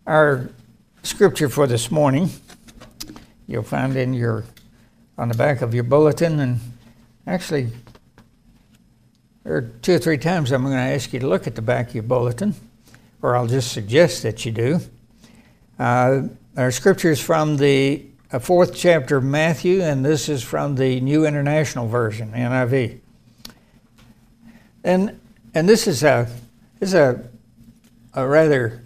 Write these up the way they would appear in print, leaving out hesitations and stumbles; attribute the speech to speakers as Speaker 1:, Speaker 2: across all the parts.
Speaker 1: Our scripture for this morning, you'll find on the back of your bulletin, and actually there are 2 or 3 times I'm going to ask you to look at the back of your bulletin, or I'll just suggest that you do. Our scripture is from the 4th chapter of Matthew, and this is from the New International Version, NIV. And this is a rather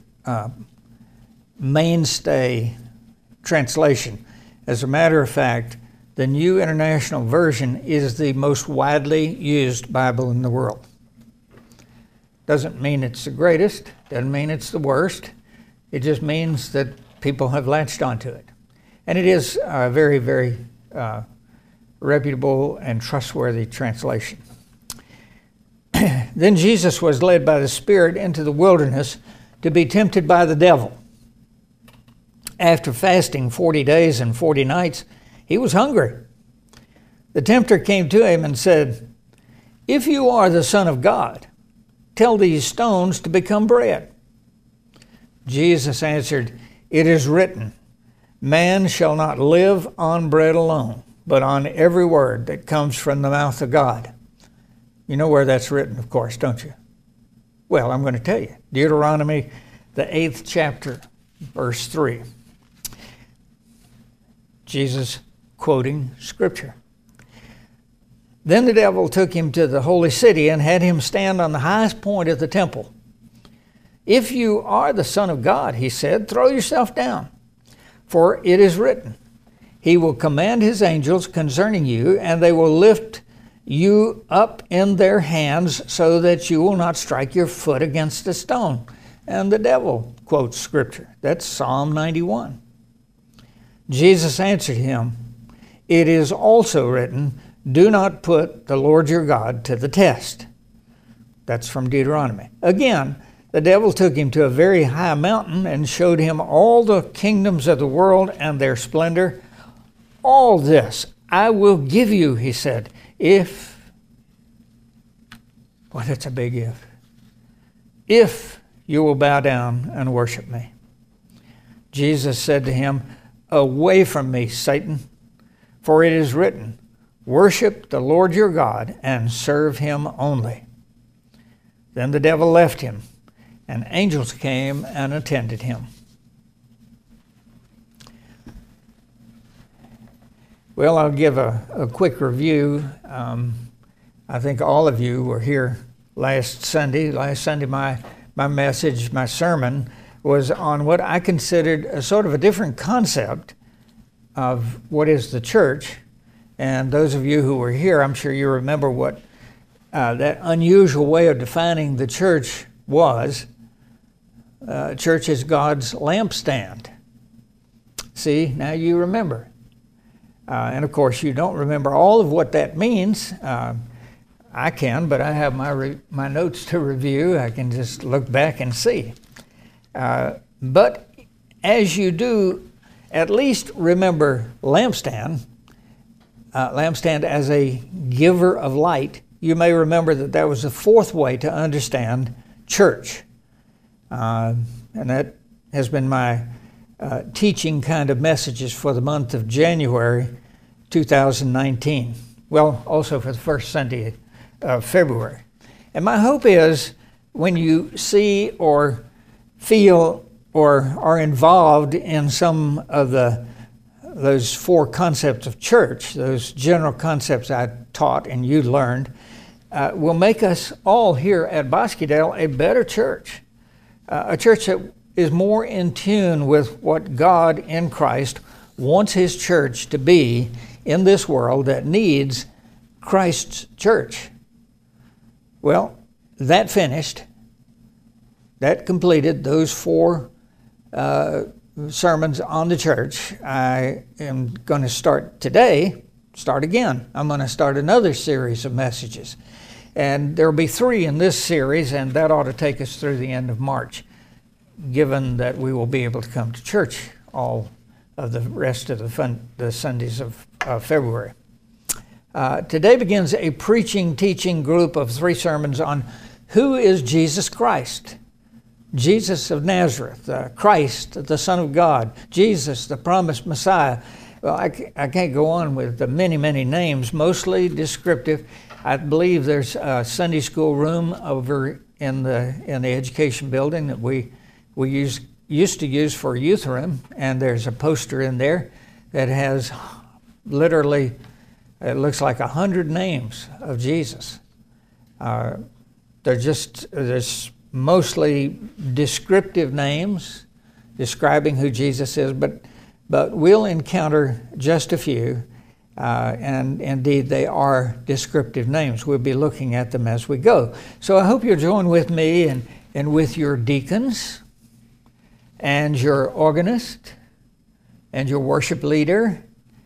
Speaker 1: mainstay translation. As a matter of fact, the New International Version is the most widely used Bible in the world. Doesn't mean it's the greatest, doesn't mean it's the worst. It just means that people have latched onto it. And it is a very, very reputable and trustworthy translation. Then Jesus was led by the Spirit into the wilderness to be tempted by the devil. After fasting 40 days and 40 nights, he was hungry. The tempter came to him and said, "If you are the Son of God, tell these stones to become bread." Jesus answered, "It is written, man shall not live on bread alone, but on every word that comes from the mouth of God." You know where that's written, of course, don't you? Well, I'm going to tell you. Deuteronomy, the 8th chapter, verse 3. Jesus quoting Scripture. Then the devil took him to the holy city and had him stand on the highest point of the temple. "If you are the Son of God," he said, "throw yourself down. For it is written, he will command his angels concerning you, and they will lift you up in their hands so that you will not strike your foot against a stone." And the devil quotes Scripture. That's Psalm 91. Jesus answered him, "It is also written, do not put the Lord your God to the test." That's from Deuteronomy. Again, the devil took him to a very high mountain and showed him all the kingdoms of the world and their splendor. "All this I will give you," he said, well, that's a big if you will bow down and worship me. Jesus said to him, "Away from me, Satan, for it is written, worship the Lord your God and serve him only." Then the devil left him, and angels came and attended him. Well, I'll give a quick review. I think all of you were here last Sunday. Last Sunday, my message, my sermon, was on what I considered a sort of a different concept of what is the church. And those of you who were here, I'm sure you remember what that unusual way of defining the church was. Church is God's lampstand. See, now you remember. And of course, you don't remember all of what that means. I can, but I have my notes to review. I can just look back and see. But as you do, at least remember lampstand as a giver of light. You may remember that was the fourth way to understand church. And that has been my teaching kind of messages for the month of January 2019. Well, also for the first Sunday of February. And my hope is when you see or feel or are involved in some of those 4 concepts of church, those general concepts I taught and you learned, will make us all here at Bosquedale a better church. A church that is more in tune with what God in Christ wants his church to be in this world that needs Christ's church. Well, that finished. That completed those 4 sermons on the church. I am going to start again. I'm going to start another series of messages. And there will be 3 in this series, and that ought to take us through the end of March, given that we will be able to come to church all of the rest of the Sundays of February. Today begins a teaching group of 3 sermons on who is Jesus Christ. Jesus of Nazareth, Christ, the Son of God, Jesus, the promised Messiah. Well, I can't go on with the many, many names, mostly descriptive. I believe there's a Sunday school room over in the education building that we used to use for youth room, and there's a poster in there that has literally, it looks like 100 names of Jesus. There's mostly descriptive names describing who Jesus is, but we'll encounter just a few, and indeed they are descriptive names. We'll be looking at them as we go. So I hope you'll join with me and with your deacons and your organist and your worship leader,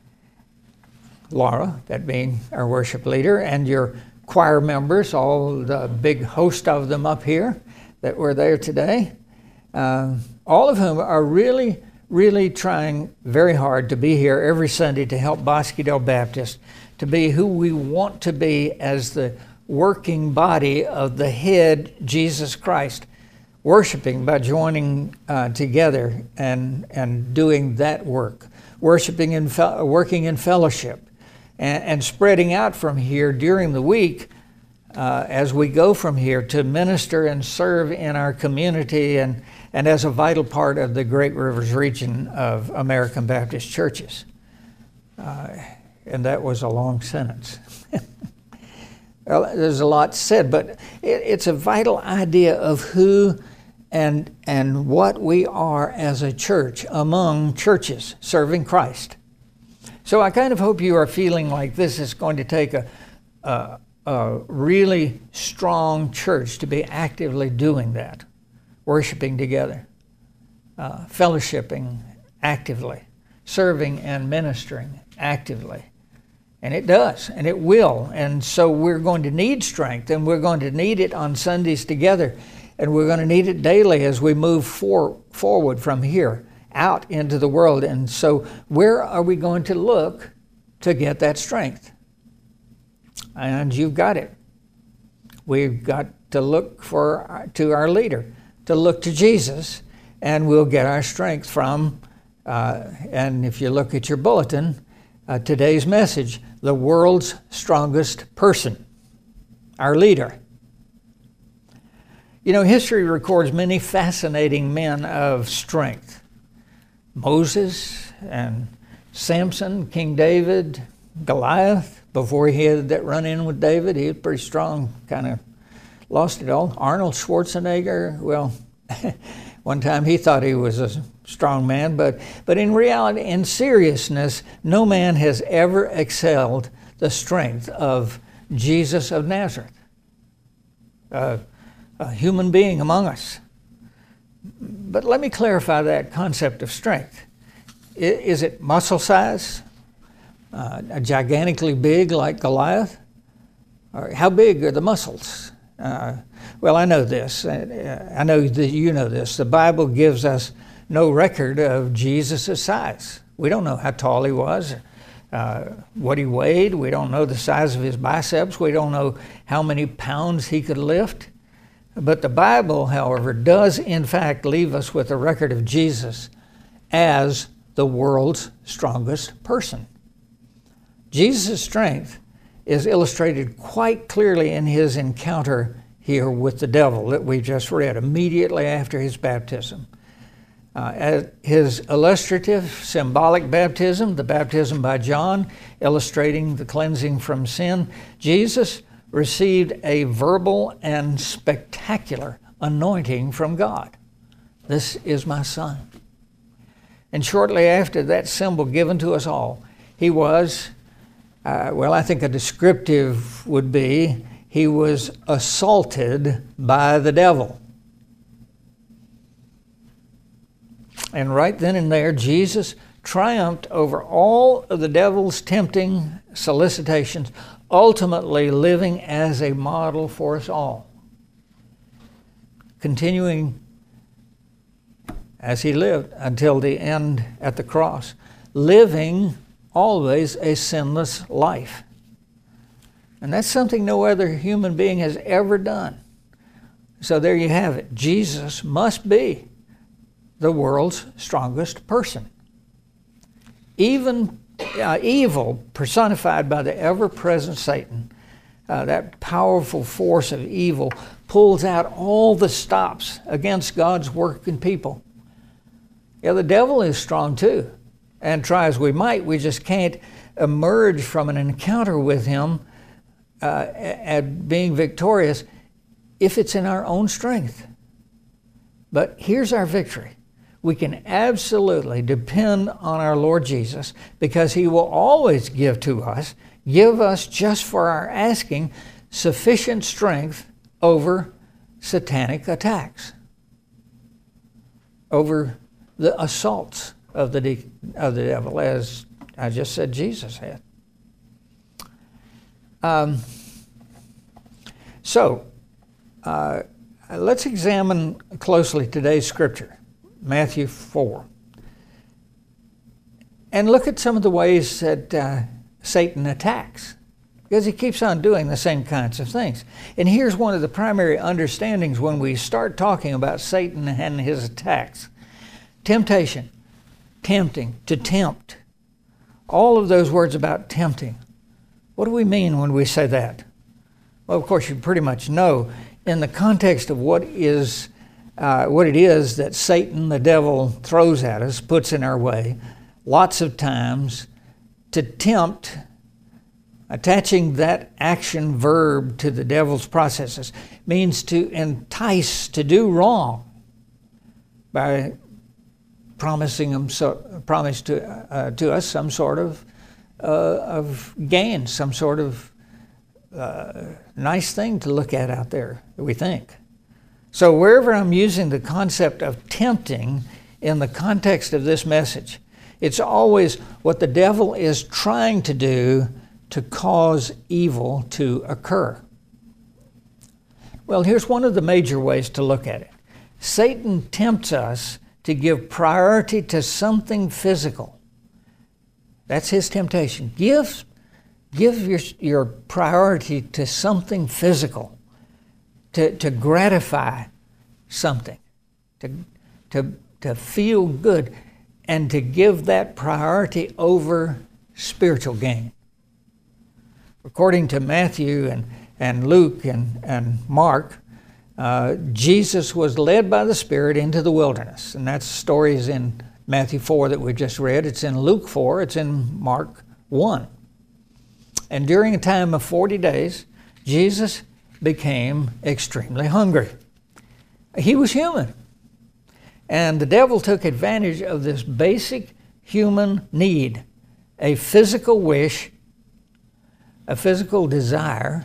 Speaker 1: Laura, that being our worship leader, and your choir members, all the big host of them up here that were there today, all of whom are really, really trying very hard to be here every Sunday to help Bosquedale Baptist to be who we want to be as the working body of the head, Jesus Christ, worshiping by joining together and doing that work, worshiping and working in fellowship, and spreading out from here during the week as we go from here to minister and serve in our community and as a vital part of the Great Rivers region of American Baptist churches. And that was a long sentence. Well, there's a lot said, but it's a vital idea of who and what we are as a church among churches serving Christ. So I kind of hope you are feeling like this is going to take a really strong church to be actively doing that, worshiping together, fellowshipping actively, serving and ministering actively. And it does, and it will. And so we're going to need strength, and we're going to need it on Sundays together, and we're going to need it daily as we move forward from here out into the world. And so where are we going to look to get that strength? And you've got it. We've got to look to our leader, to look to Jesus, and we'll get our strength from, and if you look at your bulletin, today's message, the world's strongest person, our leader. You know, history records many fascinating men of strength. Moses and Samson, King David, Goliath, before he had that run-in with David, he was pretty strong, kind of lost it all. Arnold Schwarzenegger, well, one time he thought he was a strong man, but in reality, in seriousness, no man has ever excelled the strength of Jesus of Nazareth, a human being among us. But let me clarify that concept of strength. Is it muscle size? Gigantically big like Goliath? Or how big are the muscles? Well, I know this. I know that you know this. The Bible gives us no record of Jesus' size. We don't know how tall he was, what he weighed. We don't know the size of his biceps. We don't know how many pounds he could lift. But the Bible, however, does in fact leave us with a record of Jesus as the world's strongest person. Jesus' strength is illustrated quite clearly in his encounter here with the devil that we just read immediately after his baptism. At his illustrative, symbolic baptism, the baptism by John, illustrating the cleansing from sin, Jesus received a verbal and spectacular anointing from God. This is my son. And shortly after that symbol given to us all, he was, I think a descriptive would be, he was assaulted by the devil. And right then and there, Jesus triumphed over all of the devil's tempting solicitations, ultimately living as a model for us all. Continuing as he lived until the end at the cross, living always a sinless life. And that's something no other human being has ever done. So there you have it. Jesus must be the world's strongest person. Even evil personified by the ever-present Satan, that powerful force of evil, pulls out all the stops against God's work and people. Yeah, the devil is strong too. And try as we might, we just can't emerge from an encounter with him at being victorious if it's in our own strength. But here's our victory. We can absolutely depend on our Lord Jesus, because he will always give us just for our asking, sufficient strength over satanic attacks, over the assaults of the devil, as I just said Jesus had. Let's examine closely today's scripture, Matthew 4, and look at some of the ways that Satan attacks, because he keeps on doing the same kinds of things. And here's one of the primary understandings when we start talking about Satan and his attacks. Temptation, tempting, to tempt. All of those words about tempting. What do we mean when we say that? Well, of course, you pretty much know in the context of what it is that Satan, the devil, throws at us, puts in our way, lots of times. To tempt, attaching that action verb to the devil's processes, means to entice to do wrong by promising to us some sort of gain, some sort of nice thing to look at out there, we think. So wherever I'm using the concept of tempting in the context of this message, it's always what the devil is trying to do to cause evil to occur. Well, here's one of the major ways to look at it. Satan tempts us to give priority to something physical. That's his temptation. Give your priority to something physical, to gratify something, to feel good, and to give that priority over spiritual gain. According to Matthew and Luke and Mark, Jesus was led by the Spirit into the wilderness. And that story is in Matthew 4 that we just read. It's in Luke 4. It's in Mark 1. And during a time of 40 days, Jesus became extremely hungry. He was human. And the devil took advantage of this basic human need, a physical wish, a physical desire.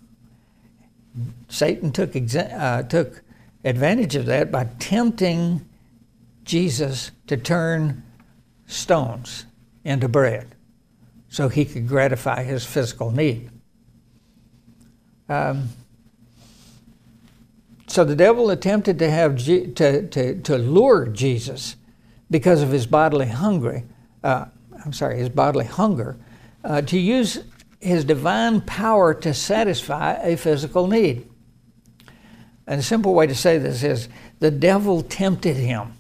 Speaker 1: Satan took advantage of that by tempting Jesus to turn stones into bread so he could gratify his physical need. So the devil attempted to have to lure Jesus because of his bodily hunger, to use his divine power to satisfy a physical need. And a simple way to say this is the devil tempted him.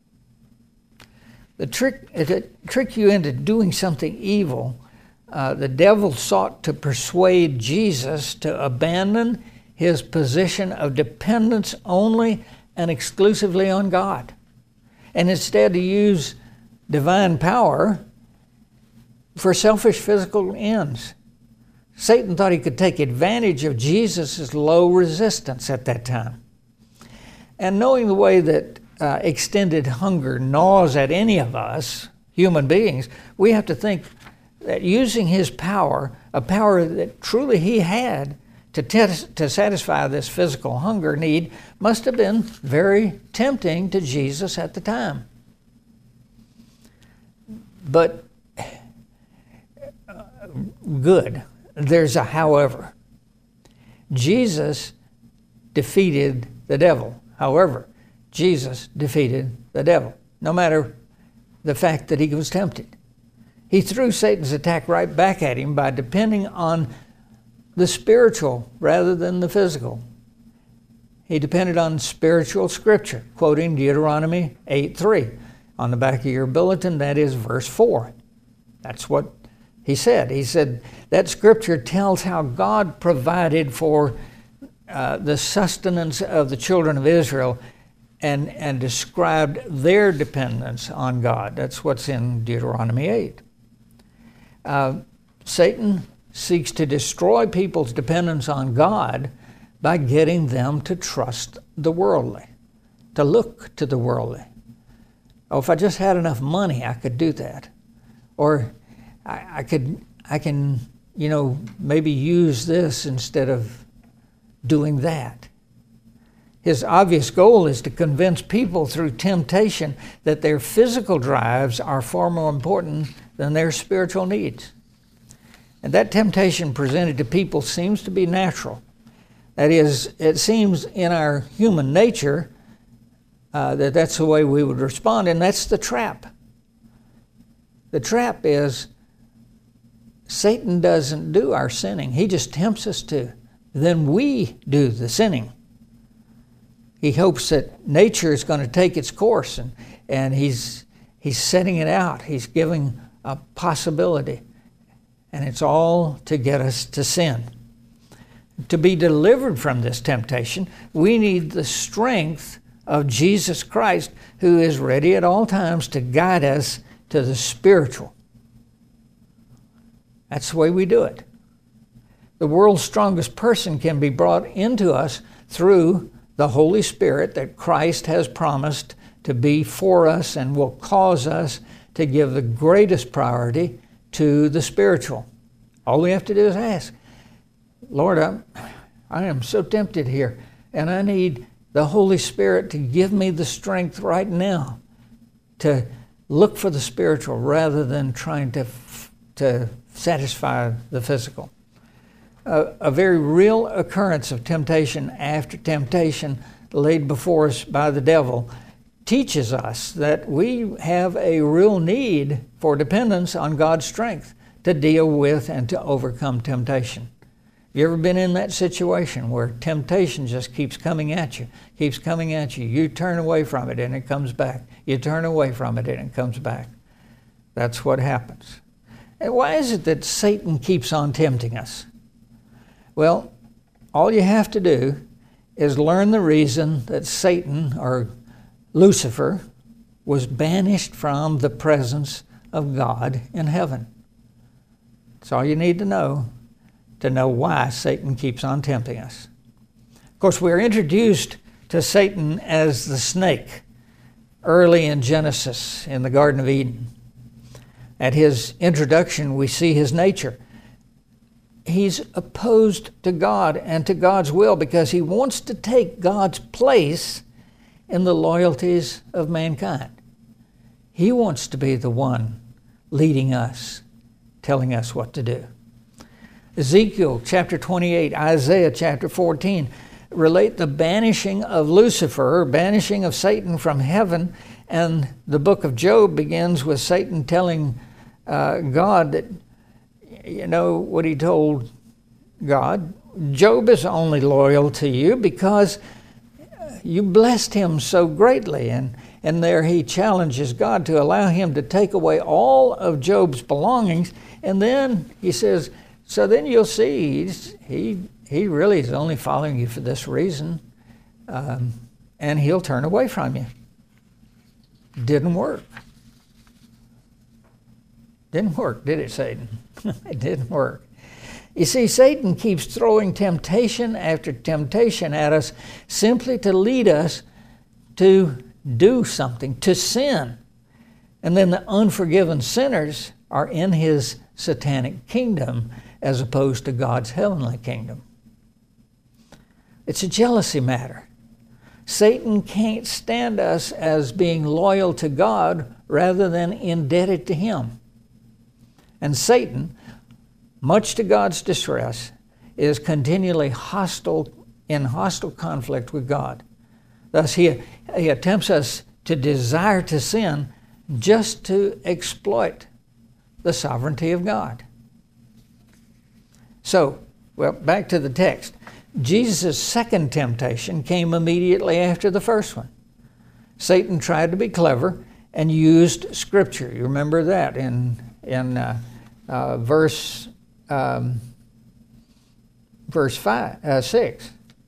Speaker 1: To trick you into doing something evil, the devil sought to persuade Jesus to abandon his position of dependence only and exclusively on God, and instead to use divine power for selfish physical ends. Satan thought he could take advantage of Jesus' low resistance at that time. And knowing the way that extended hunger gnaws at any of us, human beings, we have to think that using his power, a power that truly he had to satisfy this physical hunger need, must have been very tempting to Jesus at the time. But good. There's a however. Jesus defeated the devil. However, Jesus defeated the devil, no matter the fact that he was tempted. He threw Satan's attack right back at him by depending on the spiritual rather than the physical. he depended on spiritual scripture, quoting Deuteronomy 8:3. On the back of your bulletin, that is verse 4. That's what he said. He said that scripture tells how God provided for the sustenance of the children of Israel and described their dependence on God. That's what's in Deuteronomy 8. Satan seeks to destroy people's dependence on God by getting them to trust the worldly, to look to the worldly. Oh, if I just had enough money, I could do that. Or I can, maybe use this instead of doing that. His obvious goal is to convince people through temptation that their physical drives are far more important than their spiritual needs. And that temptation presented to people seems to be natural. That is, it seems in our human nature that's the way we would respond, and that's the trap. The trap is Satan doesn't do our sinning. He just tempts us to. Then we do the sinning. He hopes that nature is going to take its course, and he's setting it out. He's giving a possibility, and it's all to get us to sin. To be delivered from this temptation, we need the strength of Jesus Christ, who is ready at all times to guide us to the spiritual. That's the way we do it. The world's strongest person can be brought into us through the Holy Spirit that Christ has promised to be for us and will cause us to give the greatest priority to the spiritual. All we have to do is ask, Lord, I am so tempted here, and I need the Holy Spirit to give me the strength right now to look for the spiritual rather than trying to satisfy the physical. A very real occurrence of temptation after temptation laid before us by the devil teaches us that we have a real need for dependence on God's strength to deal with and to overcome temptation. You ever been in that situation where temptation just keeps coming at you? You turn away from it and it comes back. You turn away from it and it comes back. That's what happens. And why is it that Satan keeps on tempting us? Well, all you have to do is learn the reason that Satan, or Lucifer, was banished from the presence of God in heaven. That's all you need to know why Satan keeps on tempting us. Of course, we're introduced to Satan as the snake early in Genesis in the Garden of Eden. At his introduction, we see his nature. He's opposed to God and to God's will because he wants to take God's place in the loyalties of mankind. He wants to be the one leading us, telling us what to do. Ezekiel chapter 28, Isaiah chapter 14 relate the banishing of Lucifer, or banishing of Satan from heaven, and the book of Job begins with Satan telling God that, what he told God, Job is only loyal to you because you blessed him so greatly. And there he challenges God to allow him to take away all of Job's belongings, and then he says, so then you'll see he really is only following you for this reason, and he'll turn away from you. Didn't work. Didn't work, did it, Satan? It didn't work. You see, Satan keeps throwing temptation after temptation at us simply to lead us to do something, to sin. And then the unforgiven sinners are in his satanic kingdom as opposed to God's heavenly kingdom. It's a jealousy matter. Satan can't stand us as being loyal to God rather than indebted to him. And Satan, much to God's distress, is continually in hostile conflict with God. Thus, he attempts us to desire to sin just to exploit the sovereignty of God. So, back to the text. Jesus' second temptation came immediately after the first one. Satan tried to be clever and used Scripture. You remember that in verse 6.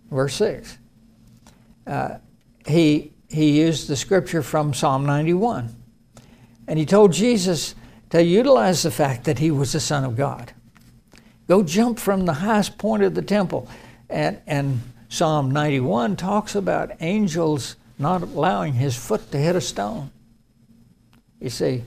Speaker 1: He used the Scripture from Psalm 91. And he told Jesus to utilize the fact that he was the Son of God. Go jump from the highest point of the temple. And Psalm 91 talks about angels not allowing his foot to hit a stone. You see,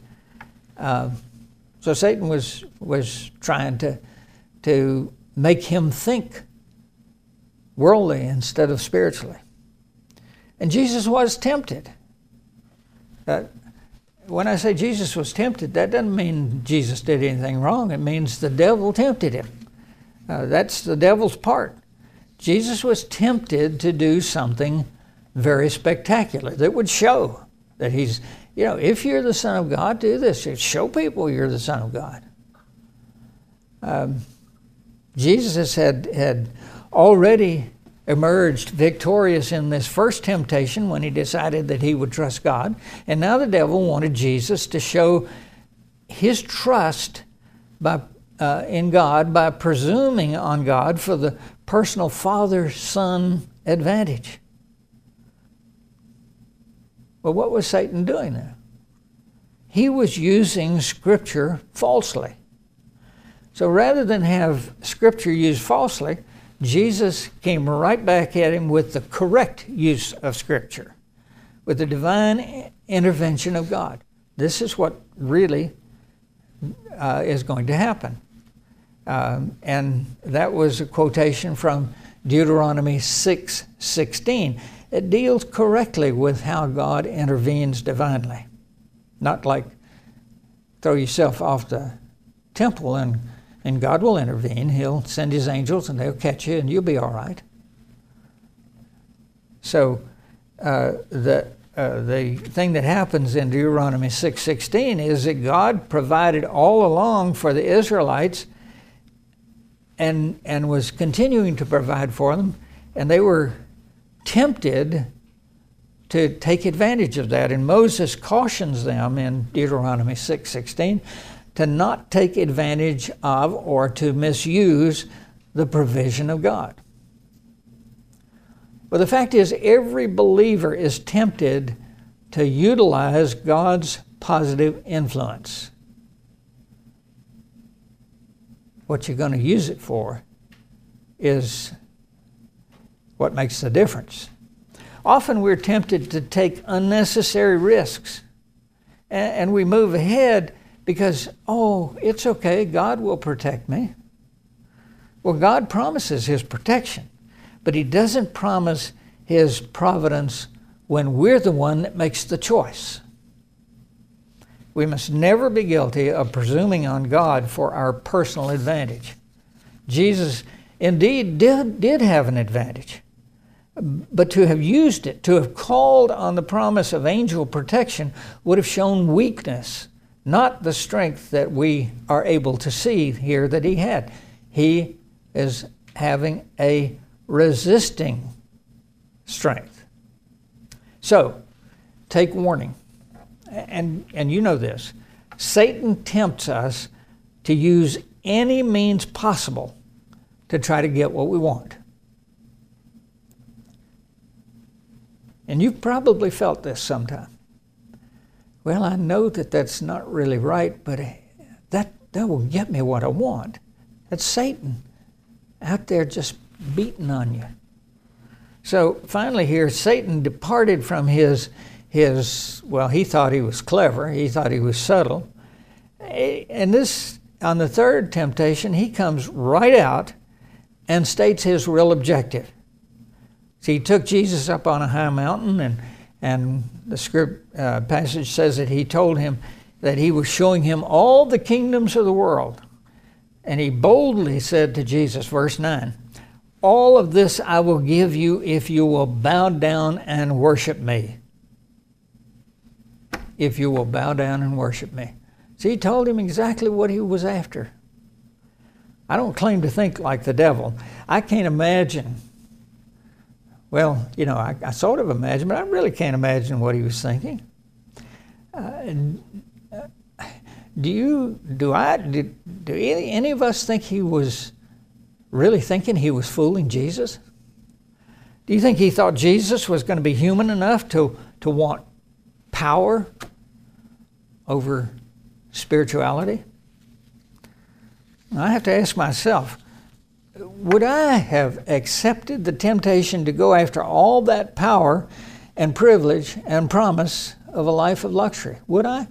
Speaker 1: so Satan was trying to make him think worldly instead of spiritually. And Jesus was tempted. When I say Jesus was tempted, that doesn't mean Jesus did anything wrong. It means the devil tempted him. That's the devil's part. Jesus was tempted to do something very spectacular that would show that he's, if you're the Son of God, do this. Show people you're the Son of God. Jesus had already emerged victorious in this first temptation when he decided that he would trust God. And now the devil wanted Jesus to show his trust in God by presuming on God for the personal father-son advantage. But what was Satan doing there? He was using Scripture falsely. So rather than have Scripture used falsely, Jesus came right back at him with the correct use of Scripture, with the divine intervention of God. This is what really is going to happen. And that was a quotation from Deuteronomy 6:16. It deals correctly with how God intervenes divinely. Not like throw yourself off the temple and God will intervene. He'll send his angels and they'll catch you and you'll be all right. So the thing that happens in Deuteronomy 6:16 is that God provided all along for the Israelites and was continuing to provide for them, and they were tempted to take advantage of that. And Moses cautions them in Deuteronomy 6:16 to not take advantage of or to misuse the provision of God. But the fact is, every believer is tempted to utilize God's positive influence. What you're going to use it for is what makes the difference. Often we're tempted to take unnecessary risks, and we move ahead because, it's okay, God will protect me. Well, God promises His protection, but He doesn't promise His providence when we're the one that makes the choice. We must never be guilty of presuming on God for our personal advantage. Jesus indeed did have an advantage, but to have used it, to have called on the promise of angel protection would have shown weakness, not the strength that we are able to see here that He had. He is having a resisting strength. So, take warning. And you know this. Satan tempts us to use any means possible to try to get what we want. And you've probably felt this sometime. Well, I know that that's not really right, but that will get me what I want. That's Satan out there just beating on you. So finally here, Satan departed from his he thought he was clever, he thought he was subtle. And this, on the third temptation, he comes right out and states his real objective. See, he took Jesus up on a high mountain, and the script passage says that he told him that he was showing him all the kingdoms of the world. And he boldly said to Jesus, verse 9, "All of this I will give you if you will bow down and worship me." If you will bow down and worship me. See, he told him exactly what he was after. I don't claim to think like the devil. I can't imagine Well, I sort of imagine, but I really can't imagine what he was thinking. Do any of us think he was really thinking he was fooling Jesus? Do you think he thought Jesus was going to be human enough to want power over spirituality? I have to ask myself, would I have accepted the temptation to go after all that power and privilege and promise of a life of luxury? Would I?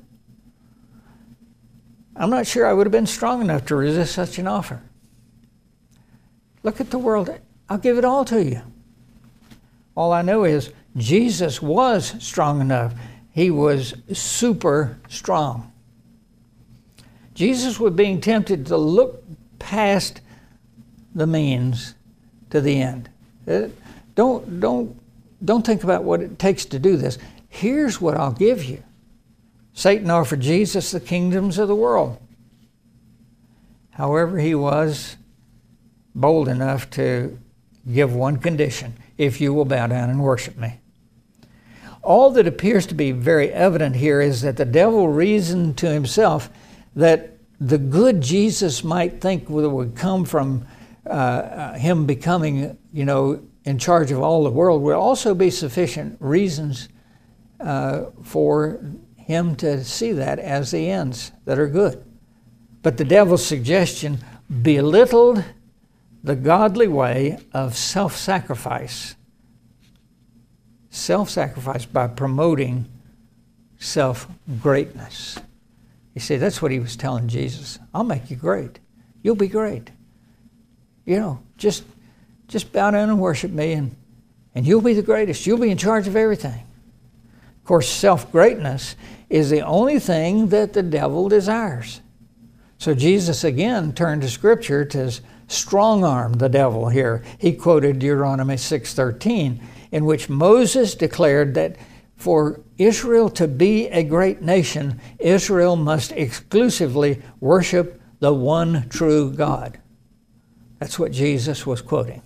Speaker 1: I'm not sure I would have been strong enough to resist such an offer. Look at the world. I'll give it all to you. All I know is Jesus was strong enough. He was super strong. Jesus was being tempted to look past the means to the end. Don't think about what it takes to do this. Here's what I'll give you. Satan offered Jesus the kingdoms of the world. However, he was bold enough to give one condition: if you will bow down and worship me. All that appears to be very evident here is that the devil reasoned to himself that the good Jesus might think would come from him becoming, in charge of all the world would also be sufficient reasons for him to see that as the ends that are good. But the devil's suggestion belittled the godly way of self-sacrifice. Self-sacrifice by promoting self-greatness. You see, that's what he was telling Jesus. I'll make you great. You'll be great. Just bow down and worship me and you'll be the greatest. You'll be in charge of everything. Of course, self-greatness is the only thing that the devil desires. So Jesus again turned to Scripture to strong-arm the devil here. He quoted Deuteronomy 6:13, in which Moses declared that for Israel to be a great nation, Israel must exclusively worship the one true God. That's what Jesus was quoting.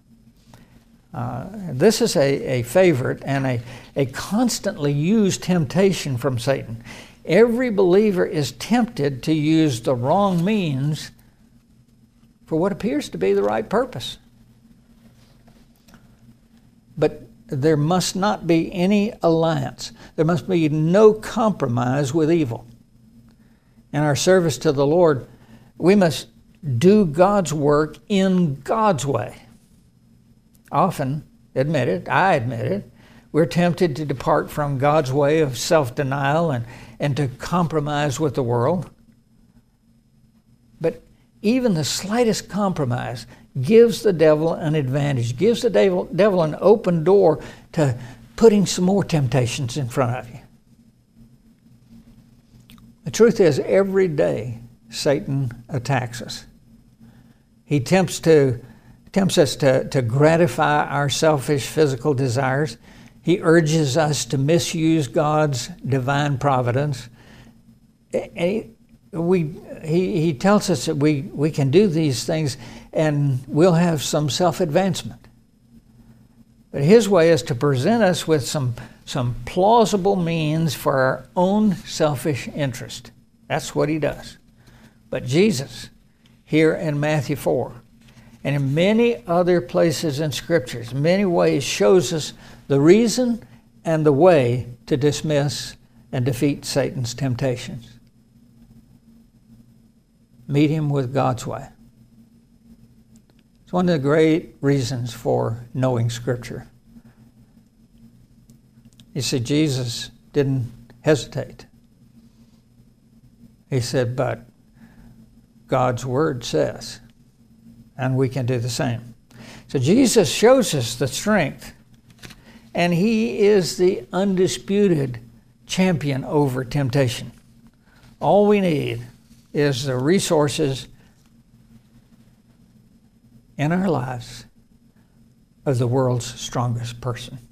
Speaker 1: This is a favorite and a constantly used temptation from Satan. Every believer is tempted to use the wrong means for what appears to be the right purpose. But there must not be any alliance. There must be no compromise with evil. In our service to the Lord, we must do God's work in God's way. Often, I admit it, we're tempted to depart from God's way of self-denial and to compromise with the world. But even the slightest compromise gives the devil an advantage, gives the devil an open door to putting some more temptations in front of you. The truth is, every day Satan attacks us. He tempts us to gratify our selfish physical desires. He urges us to misuse God's divine providence. He tells us that we can do these things and we'll have some self-advancement. But his way is to present us with some plausible means for our own selfish interest. That's what he does. But Jesus, here in Matthew 4, and in many other places in Scriptures, many ways shows us the reason and the way to dismiss and defeat Satan's temptations. Meet him with God's way. It's one of the great reasons for knowing Scripture. You see, Jesus didn't hesitate. He said, but God's Word says, and we can do the same. So Jesus shows us the strength, and he is the undisputed champion over temptation. All we need is the resources in our lives of the world's strongest person.